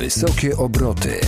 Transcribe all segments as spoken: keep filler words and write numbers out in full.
Wysokie obroty.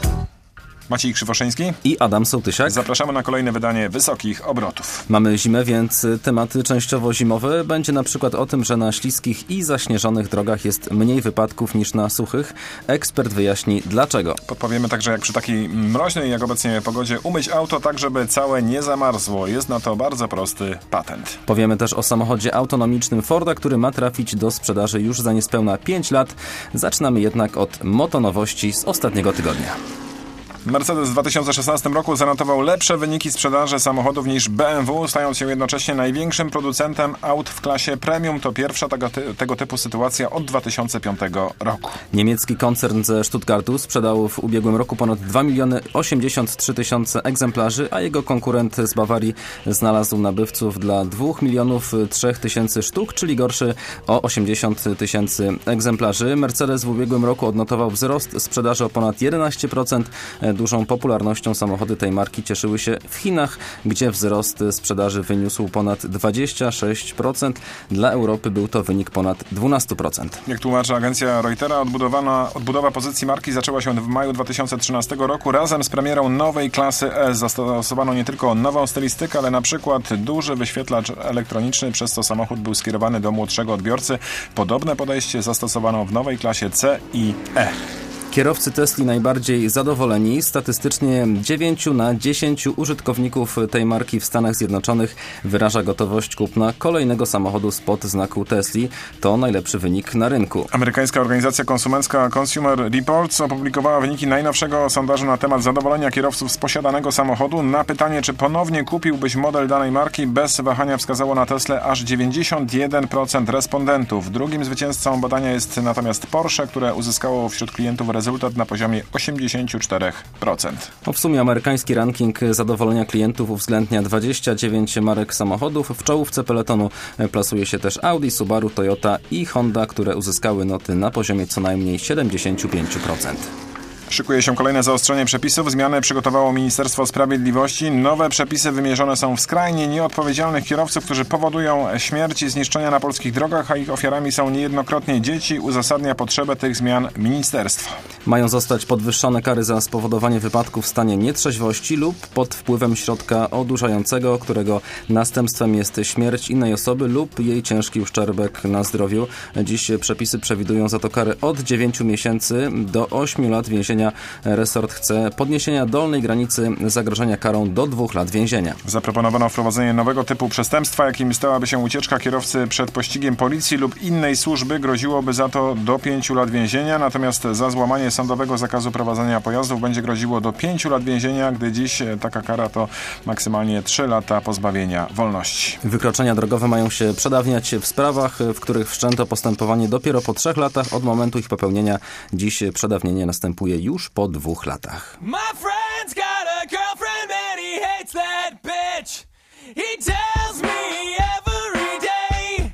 Maciej Krzywoszyński i Adam Sołtysiak. Zapraszamy na kolejne wydanie Wysokich Obrotów. Mamy zimę, więc tematy częściowo zimowe. Będzie na przykład o tym, że na śliskich i zaśnieżonych drogach jest mniej wypadków niż na suchych. Ekspert wyjaśni dlaczego. Podpowiemy także, jak przy takiej mroźnej jak obecnie pogodzie umyć auto tak, żeby całe nie zamarzło. Jest na to bardzo prosty patent. Powiemy też o samochodzie autonomicznym Forda, który ma trafić do sprzedaży już za niespełna pięć lat. Zaczynamy jednak od motonowości z ostatniego tygodnia. Mercedes w dwa tysiące szesnastym roku zanotował lepsze wyniki sprzedaży samochodów niż B M W, stając się jednocześnie największym producentem aut w klasie premium. To pierwsza tego, ty- tego typu sytuacja od dwa tysiące piątego roku. Niemiecki koncern ze Stuttgartu sprzedał w ubiegłym roku ponad dwa miliony osiemdziesiąt trzy tysiące egzemplarzy, a jego konkurent z Bawarii znalazł nabywców dla dwóch milionów trzy tysięcy sztuk, czyli gorszy o osiemdziesiąt tysięcy egzemplarzy. Mercedes w ubiegłym roku odnotował wzrost sprzedaży o ponad jedenaście procent. Dużą popularnością samochody tej marki cieszyły się w Chinach, gdzie wzrost sprzedaży wyniósł ponad dwadzieścia sześć procent. Dla Europy był to wynik ponad dwanaście procent. Jak tłumaczy agencja Reutera, odbudowana, odbudowa pozycji marki zaczęła się w maju dwa tysiące trzynastego roku. Razem z premierą nowej klasy S zastosowano nie tylko nową stylistykę, ale na przykład duży wyświetlacz elektroniczny, przez co samochód był skierowany do młodszego odbiorcy. Podobne podejście zastosowano w nowej klasie C i E. Kierowcy Tesli najbardziej zadowoleni. Statystycznie dziewięć na dziesięć użytkowników tej marki w Stanach Zjednoczonych wyraża gotowość kupna kolejnego samochodu spod znaku Tesli. To najlepszy wynik na rynku. Amerykańska organizacja konsumencka Consumer Reports opublikowała wyniki najnowszego sondażu na temat zadowolenia kierowców z posiadanego samochodu. Na pytanie, czy ponownie kupiłbyś model danej marki, bez wahania wskazało na Teslę aż dziewięćdziesiąt jeden procent respondentów. Drugim zwycięzcą badania jest natomiast Porsche, które uzyskało wśród klientów rezultat na poziomie osiemdziesiąt cztery procent. W sumie amerykański ranking zadowolenia klientów uwzględnia dwadzieścia dziewięć marek samochodów. W czołówce peletonu plasuje się też Audi, Subaru, Toyota i Honda, które uzyskały noty na poziomie co najmniej siedemdziesiąt pięć procent. Szykuje się kolejne zaostrzenie przepisów. Zmiany przygotowało Ministerstwo Sprawiedliwości. Nowe przepisy wymierzone są w skrajnie nieodpowiedzialnych kierowców, którzy powodują śmierć i zniszczenia na polskich drogach, a ich ofiarami są niejednokrotnie dzieci. Uzasadnia potrzebę tych zmian ministerstwo. Mają zostać podwyższone kary za spowodowanie wypadku w stanie nietrzeźwości lub pod wpływem środka odurzającego, którego następstwem jest śmierć innej osoby lub jej ciężki uszczerbek na zdrowiu. Dziś przepisy przewidują za to kary od dziewięciu miesięcy do ośmiu lat więzienia. Resort chce podniesienia dolnej granicy zagrożenia karą do dwóch lat więzienia. Zaproponowano wprowadzenie nowego typu przestępstwa, jakim stałaby się ucieczka kierowcy przed pościgiem policji lub innej służby. Groziłoby za to do pięciu lat więzienia, natomiast za złamanie sądowego zakazu prowadzenia pojazdów będzie groziło do pięciu lat więzienia, gdy dziś taka kara to maksymalnie trzy lata pozbawienia wolności. Wykroczenia drogowe mają się przedawniać w sprawach, w których wszczęto postępowanie dopiero po trzech latach od momentu ich popełnienia. Dziś przedawnienie następuje już już po dwóch latach. My friend's got a girlfriend and he hates that bitch. He tells me every day.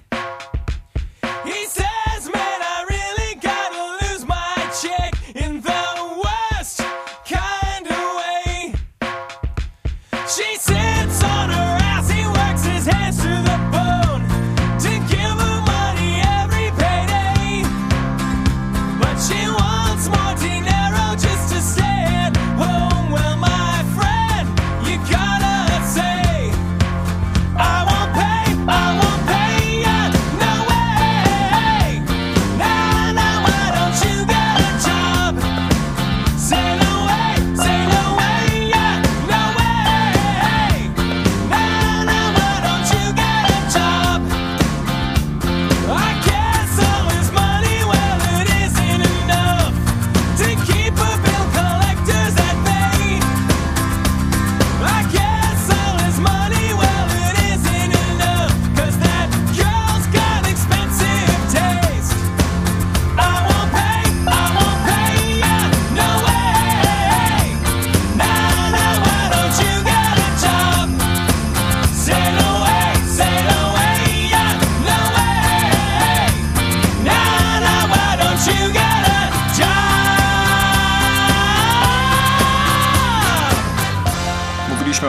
He says, man, I really gotta lose my chick in the worst kind of way. She sits on her ass, he works his hands to the bone to give her money every payday. But she wants more dinero just to stay at home. Well, my friend, you gotta say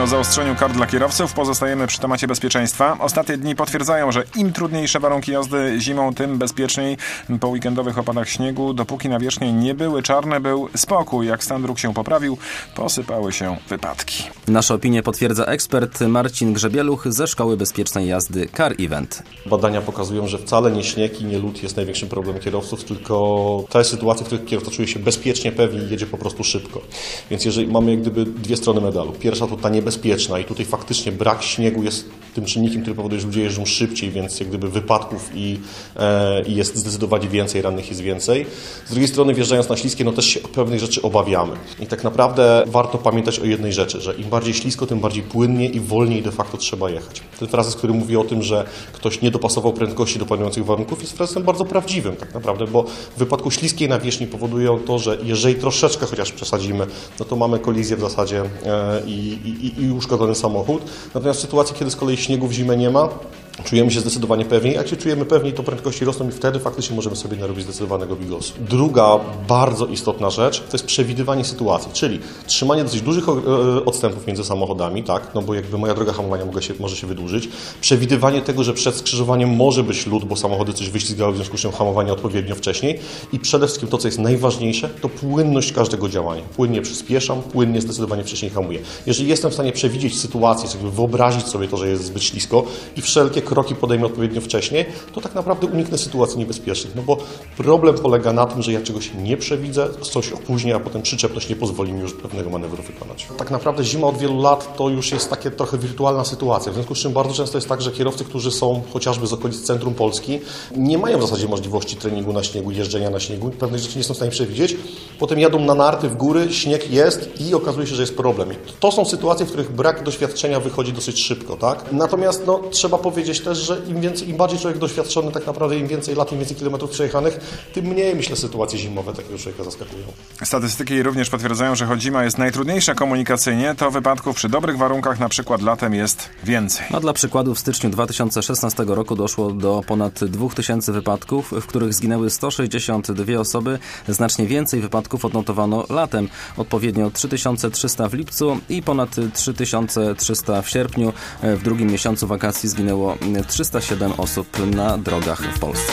zaostrzeniu kar dla kierowców. Pozostajemy przy temacie bezpieczeństwa. Ostatnie dni potwierdzają, że im trudniejsze warunki jazdy zimą, tym bezpieczniej. Po weekendowych opadach śniegu, dopóki nawierzchnie nie były czarne, był spokój. Jak stan dróg się poprawił, posypały się wypadki. Nasze opinie potwierdza ekspert Marcin Grzebieluch ze Szkoły Bezpiecznej Jazdy Car Event. Badania pokazują, że wcale nie śnieg i nie lód jest największym problemem kierowców, tylko te sytuacje, w których kierowca czuje się bezpiecznie, pewnie i jedzie po prostu szybko. Więc jeżeli mamy jak gdyby dwie strony medalu. Pierwsza to ta niebezpieczna i tutaj faktycznie brak śniegu jest tym czynnikiem, który powoduje, że ludzie jeżdżą szybciej, więc jak gdyby wypadków i, e, i jest zdecydowanie więcej, rannych jest więcej. Z drugiej strony wjeżdżając na śliskie, no też się pewnych rzeczy obawiamy. I tak naprawdę warto pamiętać o jednej rzeczy, że im bardziej ślisko, tym bardziej płynnie i wolniej de facto trzeba jechać. Ten frazes, który mówi o tym, że ktoś nie dopasował prędkości do panujących warunków, jest frazesem bardzo prawdziwym tak naprawdę, bo w wypadku śliskiej nawierzchni powoduje to, że jeżeli troszeczkę chociaż przesadzimy, no to mamy kolizję w zasadzie e, i, i, i uszkodzony samochód. Natomiast w sytuacji, kiedy z kolei śniegu w zimę nie ma, czujemy się zdecydowanie pewniej. Jak się czujemy pewniej, to prędkości rosną i wtedy faktycznie możemy sobie narobić zdecydowanego bigosu. Druga bardzo istotna rzecz to jest przewidywanie sytuacji, czyli trzymanie dosyć dużych odstępów między samochodami, tak, no bo jakby moja droga hamowania może się, może się wydłużyć. Przewidywanie tego, że przed skrzyżowaniem może być lód, bo samochody coś wyślizgały, w związku z czym hamowanie odpowiednio wcześniej. I przede wszystkim to, co jest najważniejsze, to płynność każdego działania. Płynnie przyspieszam, płynnie zdecydowanie wcześniej hamuję. Jeżeli jestem w stanie przewidzieć sytuację, jakby wyobrazić sobie to, że jest zbyt ślisko i wszelkie kroki podejmę odpowiednio wcześniej, to tak naprawdę uniknę sytuacji niebezpiecznych. No bo problem polega na tym, że ja czegoś nie przewidzę, coś opóźnię, a potem przyczepność nie pozwoli mi już pewnego manewru wykonać. Tak naprawdę zima od wielu lat to już jest takie trochę wirtualna sytuacja, w związku z czym bardzo często jest tak, że kierowcy, którzy są chociażby z okolic centrum Polski, nie mają w zasadzie możliwości treningu na śniegu, jeżdżenia na śniegu, pewnych rzeczy nie są w stanie przewidzieć, potem jadą na narty w góry, śnieg jest i okazuje się, że jest problem. I to są sytuacje, w których brak doświadczenia wychodzi dosyć szybko, tak? Natomiast no, trzeba powiedzieć też, że im więcej, im bardziej człowiek doświadczony, tak naprawdę im więcej lat, im więcej kilometrów przejechanych, tym mniej, myślę, sytuacje zimowe takiego człowieka zaskakują. Statystyki również potwierdzają, że choć zima jest najtrudniejsza komunikacyjnie, to wypadków przy dobrych warunkach, na przykład latem, jest więcej. A dla przykładu w styczniu dwa tysiące szesnastego roku doszło do ponad dwóch tysięcy wypadków, w których zginęły sto sześćdziesiąt dwie osoby. Znacznie więcej wypadków odnotowano latem, odpowiednio trzy tysiące trzysta w lipcu i ponad trzy tysiące trzysta w sierpniu. W drugim miesiącu wakacji zginęło trzysta siedem osób na drogach w Polsce.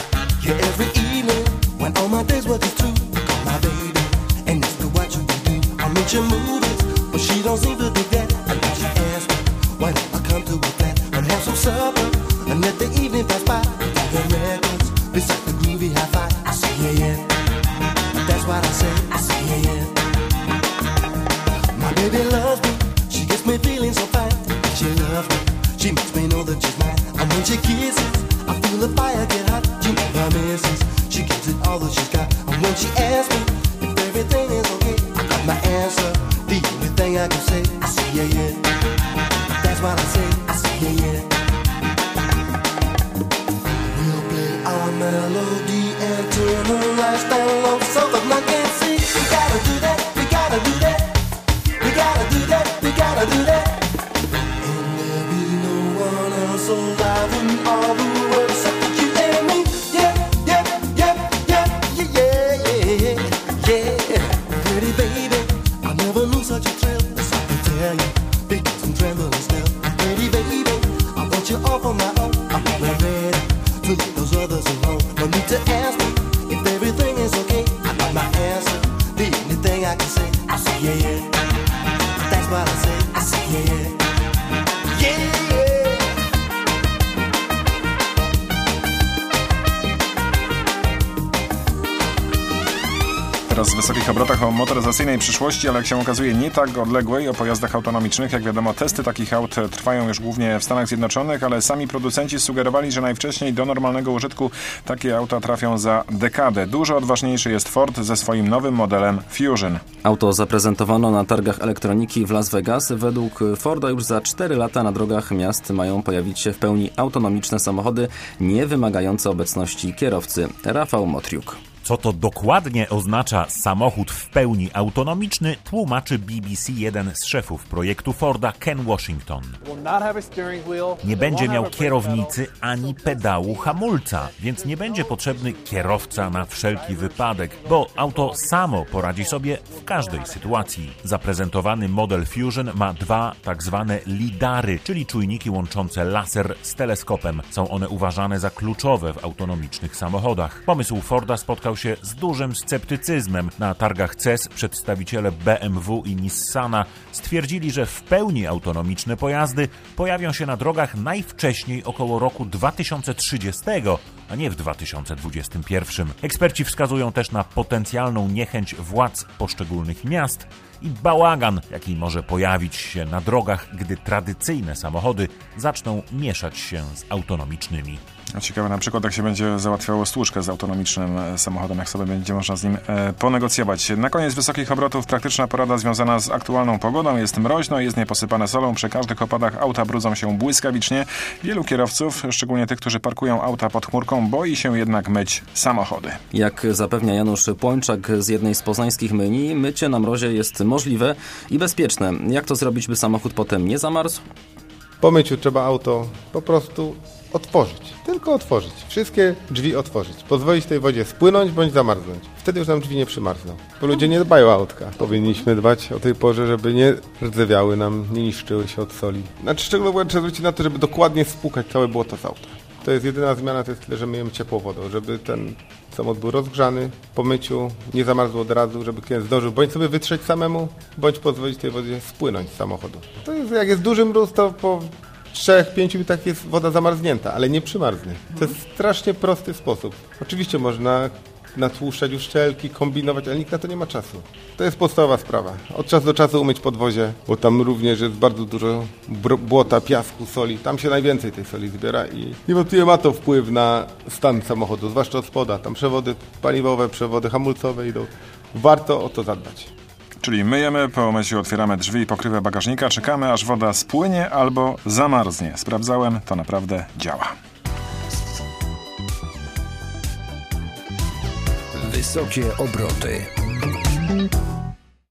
She makes me know that she's mine. And when she kisses, I feel the fire get hot. She never misses. She gives it all that she's got. And when she asks me if everything is okay, I got my answer. The only thing I can say, I say yeah, yeah. That's what I say, I say yeah, yeah. We'll play our melody and turn the lights down low so the man can see. We gotta do that, we gotta do that. We gotta do that, we gotta do that. So alive in all the world except you and me. Yeah, yeah, yeah, yeah, yeah, yeah, yeah, yeah. Pretty baby, I never knew such a thrill. That's I can tell you, because I'm trembling still. Pretty baby, I want you all for my own. I'm not ready to leave those others alone. No need to ask me if everything is okay. I got my answer. The only thing I can say, I say yeah, yeah. That's what I say, I say yeah, yeah. Yeah. Teraz w wysokich obrotach o motoryzacyjnej przyszłości, ale jak się okazuje nie tak odległej, o pojazdach autonomicznych. Jak wiadomo, testy takich aut trwają już głównie w Stanach Zjednoczonych, ale sami producenci sugerowali, że najwcześniej do normalnego użytku takie auta trafią za dekadę. Dużo odważniejszy jest Ford ze swoim nowym modelem Fusion. Auto zaprezentowano na targach elektroniki w Las Vegas. Według Forda już za cztery lata na drogach miast mają pojawić się w pełni autonomiczne samochody, nie wymagające obecności kierowcy. Rafał Motriuk. Co to dokładnie oznacza samochód w pełni autonomiczny, tłumaczy B B C jeden z szefów projektu Forda, Ken Washington. Nie będzie miał kierownicy ani pedału hamulca, więc nie będzie potrzebny kierowca na wszelki wypadek, bo auto samo poradzi sobie w każdej sytuacji. Zaprezentowany model Fusion ma dwa tak zwane lidary, czyli czujniki łączące laser z teleskopem. Są one uważane za kluczowe w autonomicznych samochodach. Pomysł Forda spotkał się z dużym sceptycyzmem. Na targach C E S przedstawiciele B M W i Nissana stwierdzili, że w pełni autonomiczne pojazdy pojawią się na drogach najwcześniej około roku dwa tysiące trzydziestego, a nie w dwa tysiące dwudziestym pierwszym. Eksperci wskazują też na potencjalną niechęć władz poszczególnych miast i bałagan, jaki może pojawić się na drogach, gdy tradycyjne samochody zaczną mieszać się z autonomicznymi. Ciekawe na przykład, jak się będzie załatwiało stłuczkę z autonomicznym samochodem, jak sobie będzie można z nim e, ponegocjować. Na koniec wysokich obrotów praktyczna porada związana z aktualną pogodą. Jest mroźno, jest nieposypane solą. Przy każdych opadach auta brudzą się błyskawicznie. Wielu kierowców, szczególnie tych, którzy parkują auta pod chmurką, boi się jednak myć samochody. Jak zapewnia Janusz Płończak z jednej z poznańskich myjni, mycie na mrozie jest możliwe i bezpieczne. Jak to zrobić, by samochód potem nie zamarzł? Po myciu trzeba auto po prostu otworzyć. Tylko otworzyć. Wszystkie drzwi otworzyć. Pozwolić tej wodzie spłynąć bądź zamarznąć. Wtedy już nam drzwi nie przymarzną. Bo ludzie nie dbają o autka. Powinniśmy dbać o tej porze, żeby nie rdzewiały nam, nie niszczyły się od soli. Znaczy szczególnie trzeba zwrócić na to, żeby dokładnie spłukać całe błoto z auta. To jest jedyna zmiana, to jest tyle, że myjemy ciepłą wodą, żeby ten samochód był rozgrzany, po myciu nie zamarzł od razu, żeby klient zdążył bądź sobie wytrzeć samemu, bądź pozwolić tej wodzie spłynąć z samochodu. To jest, jak jest duży mróz, to po trzech, pięciu minutach jest woda zamarznięta, ale nie przymarznie. To jest strasznie prosty sposób. Oczywiście można natłuszczać uszczelki, kombinować, ale nikt na to nie ma czasu. To jest podstawowa sprawa. Od czasu do czasu umyć podwozie, bo tam również jest bardzo dużo błota, piasku, soli. Tam się najwięcej tej soli zbiera i niewątpliwie ma to wpływ na stan samochodu, zwłaszcza od spoda. Tam przewody paliwowe, przewody hamulcowe idą. Warto o to zadbać. Czyli myjemy, po umyciu otwieramy drzwi i pokrywę bagażnika, czekamy aż woda spłynie albo zamarznie. Sprawdzałem, to naprawdę działa. Wysokie obroty.